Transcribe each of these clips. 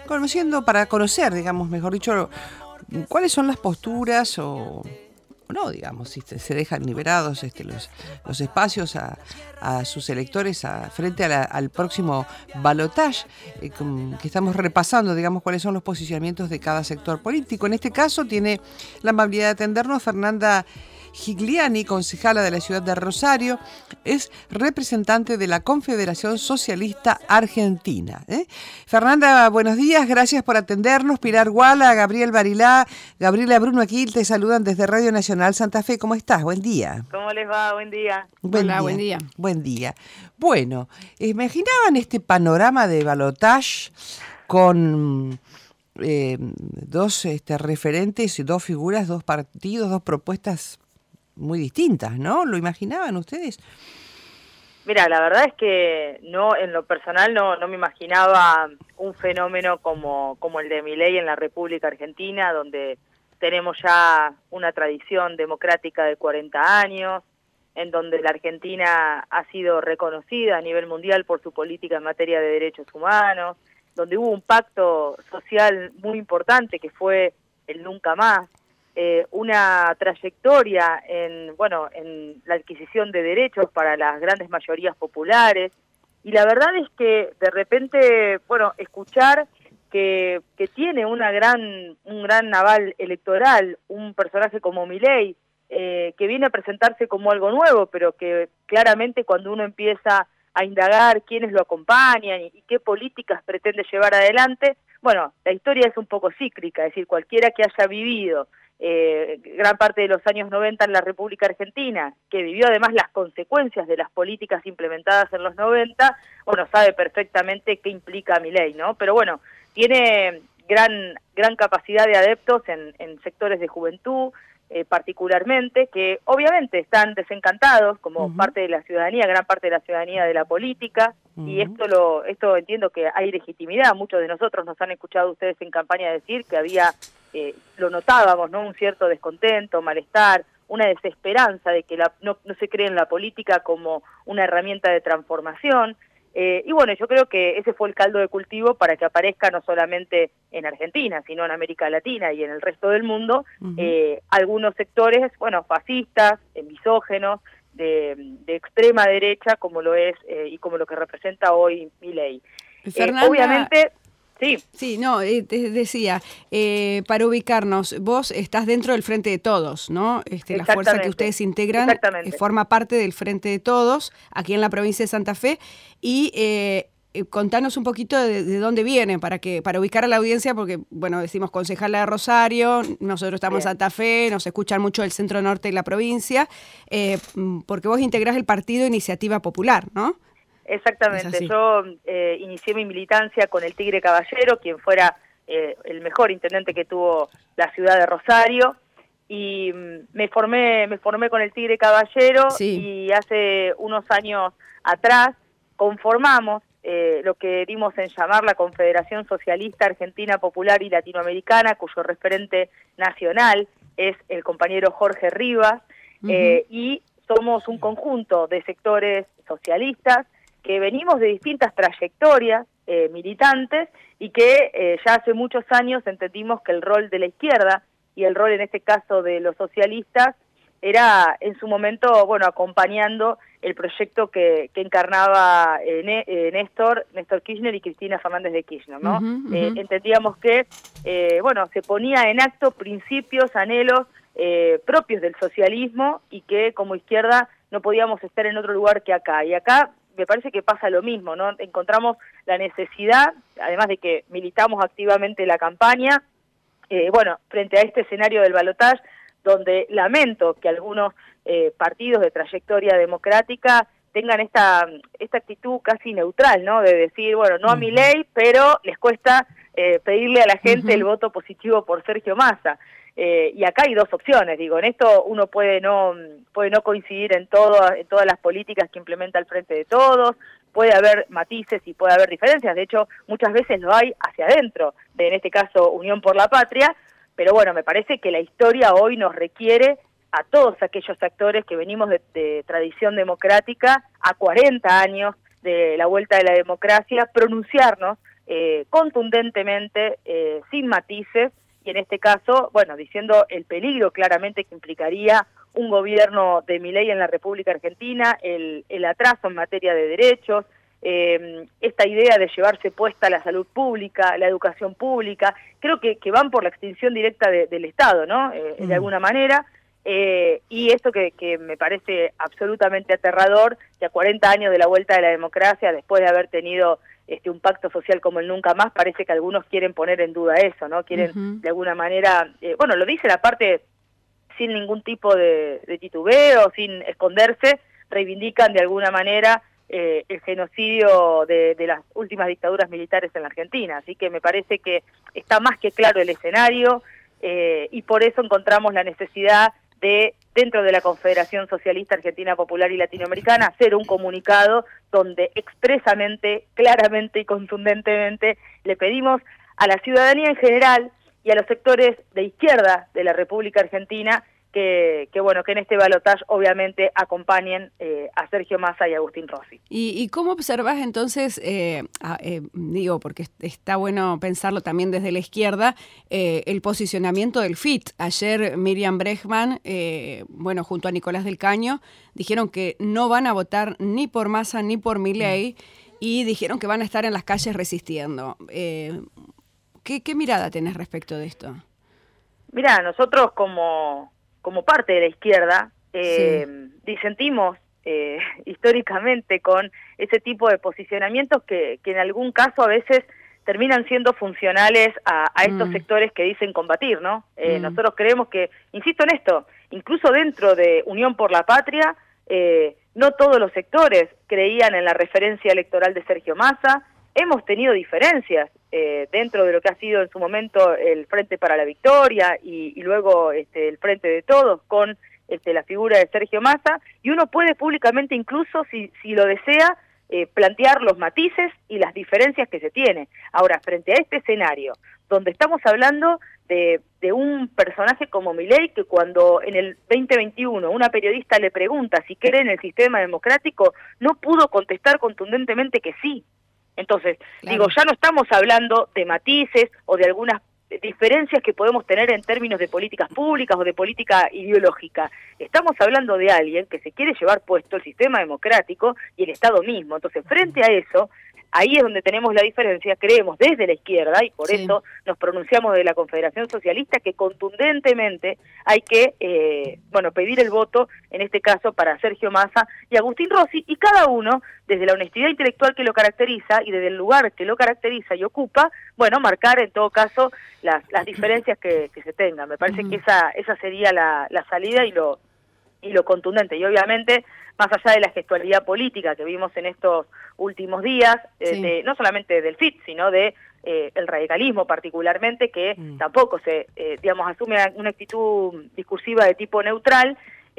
conociendo, para conocer, digamos, mejor dicho, cuáles son las posturas o no, digamos, si se dejan liberados los espacios a sus electores frente al próximo balotaje, que estamos repasando, digamos, cuáles son los posicionamientos de cada sector político. En este caso tiene la amabilidad de atendernos Fernanda Gigliani, concejala de la ciudad de Rosario, es representante de la Confederación Socialista Argentina. Fernanda, buenos días, gracias por atendernos. Pilar Guala, Gabriel Barilá, Gabriela Bruno aquí te saludan desde Radio Nacional Santa Fe. ¿Cómo estás? Buen día. ¿Cómo les va? Buen día. Hola, buen día. Buen día. Bueno, ¿imaginaban este panorama de balotaje con dos referentes y dos figuras, dos partidos, dos propuestas muy distintas, ¿no? ¿Lo imaginaban ustedes? Mira, la verdad es que no, en lo personal no me imaginaba un fenómeno como el de Milei en la República Argentina, donde tenemos ya una tradición democrática de 40 años, en donde la Argentina ha sido reconocida a nivel mundial por su política en materia de derechos humanos, donde hubo un pacto social muy importante que fue el Nunca Más, una trayectoria en la adquisición de derechos para las grandes mayorías populares, y la verdad es que de repente, escuchar que tiene un gran aval electoral, un personaje como Milei, que viene a presentarse como algo nuevo, pero que claramente cuando uno empieza a indagar quiénes lo acompañan y qué políticas pretende llevar adelante, la historia es un poco cíclica, es decir, cualquiera que haya vivido gran parte de los años 90 en la República Argentina, que vivió además las consecuencias de las políticas implementadas en los 90, sabe perfectamente qué implica Milei, ¿no? Pero tiene gran capacidad de adeptos en sectores de juventud, particularmente, que obviamente están desencantados como parte de la ciudadanía, gran parte de la ciudadanía de la política, y esto entiendo que hay legitimidad. Muchos de nosotros nos han escuchado ustedes en campaña decir que había, lo notábamos, ¿no?, un cierto descontento, malestar, una desesperanza de que no se cree en la política como una herramienta de transformación. Yo creo que ese fue el caldo de cultivo para que aparezca no solamente en Argentina, sino en América Latina y en el resto del mundo, algunos sectores, fascistas, misógenos, de extrema derecha, como lo es y como lo que representa hoy Milei. Obviamente... Sí, no, te decía, para ubicarnos, vos estás dentro del Frente de Todos, ¿no? La fuerza que ustedes integran forma parte del Frente de Todos, aquí en la provincia de Santa Fe, y contanos un poquito de dónde vienen, para ubicar a la audiencia, porque, decimos concejala de Rosario, nosotros estamos en Santa Fe, nos escuchan mucho del centro norte de la provincia, porque vos integrás el partido Iniciativa Popular, ¿no? Exactamente, yo inicié mi militancia con el Tigre Caballero, quien fuera el mejor intendente que tuvo la ciudad de Rosario, y me formé con el Tigre Caballero, y hace unos años atrás conformamos lo que dimos en llamar la Confederación Socialista Argentina Popular y Latinoamericana, cuyo referente nacional es el compañero Jorge Rivas, y somos un conjunto de sectores socialistas que venimos de distintas trayectorias militantes y que ya hace muchos años entendimos que el rol de la izquierda y el rol en este caso de los socialistas era en su momento, acompañando el proyecto que encarnaba Néstor Kirchner y Cristina Fernández de Kirchner, ¿no? Entendíamos que, se ponía en acto principios, anhelos propios del socialismo y que como izquierda no podíamos estar en otro lugar que acá. Y acá me parece que pasa lo mismo, ¿no? Encontramos la necesidad, además de que militamos activamente la campaña, frente a este escenario del balotaje, donde lamento que algunos partidos de trayectoria democrática tengan esta actitud casi neutral, ¿no? De decir, no a Milei, pero les cuesta pedirle a la gente el voto positivo por Sergio Massa. Y acá hay dos opciones, en esto uno puede no coincidir en todas las políticas que implementa el Frente de Todos, puede haber matices y puede haber diferencias, de hecho muchas veces lo hay hacia adentro, en este caso Unión por la Patria, pero me parece que la historia hoy nos requiere a todos aquellos actores que venimos de tradición democrática, a 40 años de la vuelta de la democracia, pronunciarnos contundentemente, sin matices, y en este caso, bueno, diciendo el peligro claramente que implicaría un gobierno de Milei en la República Argentina, el atraso en materia de derechos, esta idea de llevarse puesta la salud pública, la educación pública, creo que van por la extinción directa del Estado, ¿no? De alguna manera, y esto que me parece absolutamente aterrador, que a 40 años de la vuelta de la democracia, después de haber tenido un pacto social como el nunca más, parece que algunos quieren poner en duda eso, ¿no? Quieren de alguna manera, bueno, lo dice la parte sin ningún tipo de titubeo, sin esconderse, reivindican de alguna manera el genocidio de las últimas dictaduras militares en la Argentina. Así que me parece que está más que claro el escenario, y por eso encontramos la necesidad de, dentro de la Confederación Socialista Argentina Popular y Latinoamericana, hacer un comunicado donde expresamente, claramente y contundentemente le pedimos a la ciudadanía en general y a los sectores de izquierda de la República Argentina que bueno, que en este balotaje obviamente acompañen a Sergio Massa y a Agustín Rossi. ¿Y cómo observás entonces, digo, porque está bueno pensarlo también desde la izquierda, el posicionamiento del FIT? Ayer Miriam Bregman, bueno, junto a Nicolás del Caño, dijeron que no van a votar ni por Massa ni por Milei y dijeron que van a estar en las calles resistiendo. ¿Qué mirada tenés respecto de esto? Mira, nosotros como parte de la izquierda, disentimos históricamente con ese tipo de posicionamientos que en algún caso a veces terminan siendo funcionales a estos sectores que dicen combatir, ¿no? Nosotros creemos que, insisto en esto, incluso dentro de Unión por la Patria, no todos los sectores creían en la referencia electoral de Sergio Massa. Hemos tenido diferencias dentro de lo que ha sido en su momento el Frente para la Victoria y luego el Frente de Todos con la figura de Sergio Massa, y uno puede públicamente incluso, si lo desea, plantear los matices y las diferencias que se tiene. Ahora, frente a este escenario, donde estamos hablando de un personaje como Milei, que cuando en el 2021 una periodista le pregunta si cree en el sistema democrático, no pudo contestar contundentemente que sí. Entonces, claro, ya no estamos hablando de matices o de algunas diferencias que podemos tener en términos de políticas públicas o de política ideológica. Estamos hablando de alguien que se quiere llevar puesto el sistema democrático y el Estado mismo. Entonces, frente a eso, ahí es donde tenemos la diferencia, creemos desde la izquierda, y por eso nos pronunciamos de la Confederación Socialista, que contundentemente hay que pedir el voto, en este caso para Sergio Massa y Agustín Rossi, y cada uno, desde la honestidad intelectual que lo caracteriza y desde el lugar que lo caracteriza y ocupa, marcar en todo caso las diferencias que se tengan. Me parece que esa sería la salida y lo contundente. Y obviamente, más allá de la gestualidad política que vimos en estos últimos días, no solamente del FIT, sino de el radicalismo particularmente, que tampoco asume una actitud discursiva de tipo neutral,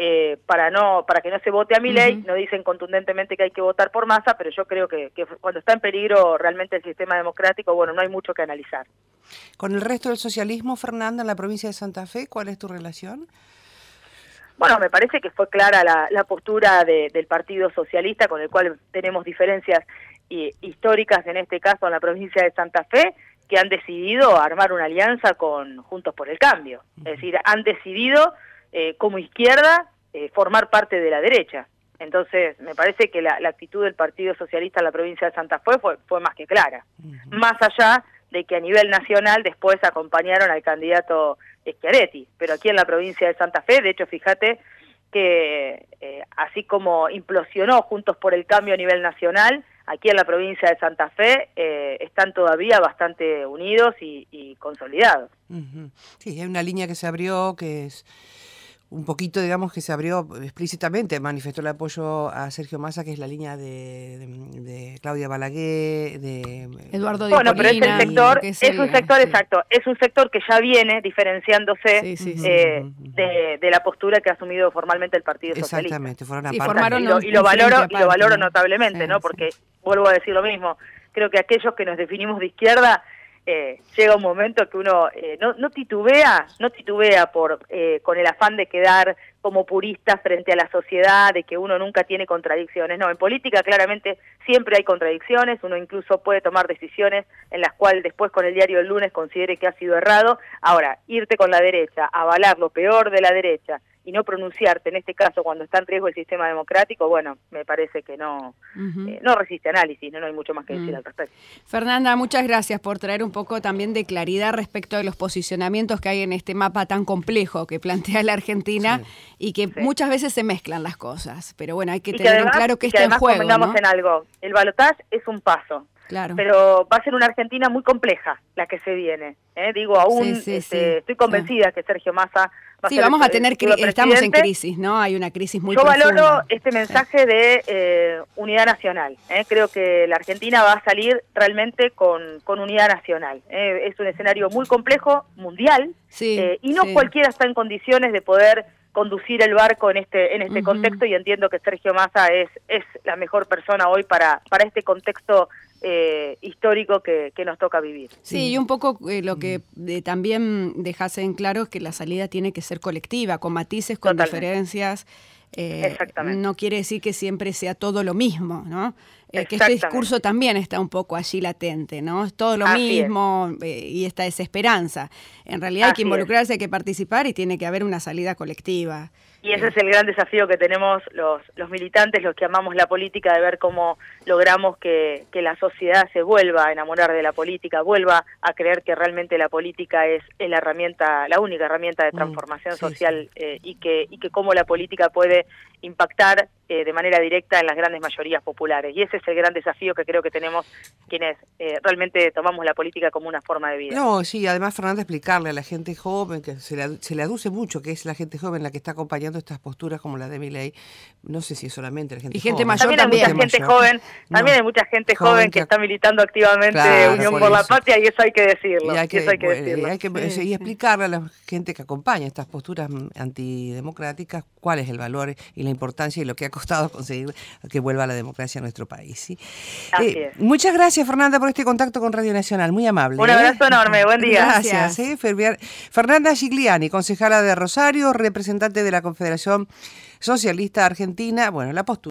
para que no se vote a Milei. No dicen contundentemente que hay que votar por Massa, pero yo creo que cuando está en peligro realmente el sistema democrático, no hay mucho que analizar. Con el resto del socialismo, Fernanda, en la provincia de Santa Fe, ¿cuál es tu relación? Bueno, me parece que fue clara la postura del Partido Socialista, con el cual tenemos diferencias históricas, en este caso en la provincia de Santa Fe, que han decidido armar una alianza con Juntos por el Cambio. Es decir, han decidido como izquierda formar parte de la derecha. Entonces, me parece que la actitud del Partido Socialista en la provincia de Santa Fe fue más que clara. Más allá de que a nivel nacional después acompañaron al candidato Schiaretti, pero aquí en la provincia de Santa Fe, de hecho, fíjate que así como implosionó Juntos por el Cambio a nivel nacional, aquí en la provincia de Santa Fe están todavía bastante unidos y consolidados. Sí, hay una línea que se abrió, que es un poquito, digamos, que se abrió explícitamente, manifestó el apoyo a Sergio Massa, que es la línea de Claudia Balaguer, de Eduardo Di Polina, pero ese sector es un sector exacto, es un sector que ya viene diferenciándose de la postura que ha asumido formalmente el Partido Socialista. Exactamente, fueron y lo valoro notablemente, ¿no? Porque vuelvo a decir lo mismo, creo que aquellos que nos definimos de izquierda, llega un momento que uno no titubea con el afán de quedar como purista frente a la sociedad, de que uno nunca tiene contradicciones. No, en política claramente siempre hay contradicciones, uno incluso puede tomar decisiones en las cuales después con el diario del lunes considere que ha sido errado. Ahora, irte con la derecha, avalar lo peor de la derecha y no pronunciarte, en este caso cuando está en riesgo el sistema democrático, bueno, me parece que no resiste análisis, no hay mucho más que decir al respecto. Fernanda, muchas gracias por traer un poco también de claridad respecto de los posicionamientos que hay en este mapa tan complejo que plantea la Argentina y que muchas veces se mezclan las cosas, pero bueno, hay que tener además, en claro que está en juego, convengamos en algo, el balotaje es un paso. Claro. Pero va a ser una Argentina muy compleja la que se viene. Digo, aún estoy convencida que Sergio Massa va a ser vamos a tener estamos en crisis, ¿no? Hay una crisis muy profunda. Yo valoro este mensaje de unidad nacional. Creo que la Argentina va a salir realmente con unidad nacional. Es un escenario muy complejo, mundial, y no cualquiera está en condiciones de poder conducir el barco en este contexto, y entiendo que Sergio Massa es la mejor persona hoy para este contexto histórico que nos toca vivir. Sí, y un poco lo que también dejas en claro es que la salida tiene que ser colectiva, con matices, con diferencias. Exactamente. No quiere decir que siempre sea todo lo mismo, ¿no? Que este discurso también está un poco allí latente, ¿no? Es todo lo mismo y esta desesperanza. En realidad hay que involucrarse, hay que participar y tiene que haber una salida colectiva. Y ese es el gran desafío que tenemos los militantes, los que amamos la política, de ver cómo logramos que la sociedad se vuelva a enamorar de la política, vuelva a creer que realmente la política es la única herramienta de transformación social, y que cómo la política puede impactar de manera directa en las grandes mayorías populares. Y ese es el gran desafío que creo que tenemos quienes realmente tomamos la política como una forma de vida. No, sí, además, Fernanda, explicarle a la gente joven, que se le aduce mucho que es la gente joven la que está acompañando estas posturas como la de Milei. No sé si es solamente la gente y gente joven. mayor también. Hay mucha gente joven, también hay mucha gente joven que está militando activamente Unión por la Patria, y eso hay que decirlo. Y explicarle a la gente que acompaña estas posturas antidemocráticas cuál es el valor y la importancia y lo que ha costado conseguir que vuelva la democracia a nuestro país. ¿Sí? Así es. Muchas gracias, Fernanda, por este contacto con Radio Nacional, muy amable. Un abrazo enorme, buen día. Gracias. Fernanda Gigliani, concejala de Rosario, representante de la Confederación Socialista Argentina. Bueno, la postura